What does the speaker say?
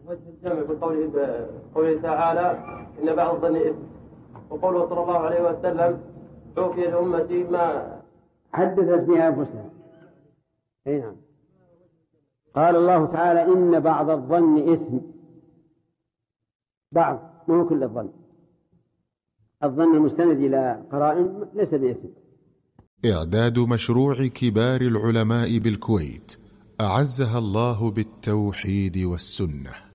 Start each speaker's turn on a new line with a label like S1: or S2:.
S1: وجه الجمع بقوله تعالى إن بعض الظن إثم، وقوله صلى الله عليه وسلم عوفي لأمتي ما
S2: حدثت بها أنفسها. أي نعم. قال الله تعالى إن بعض الظن إثم، بعض مو كل الظن، الظن المستند إلى قرائن ليس بإثم.
S3: إعداد مشروع كبار العلماء بالكويت أعزها الله بالتوحيد والسنة.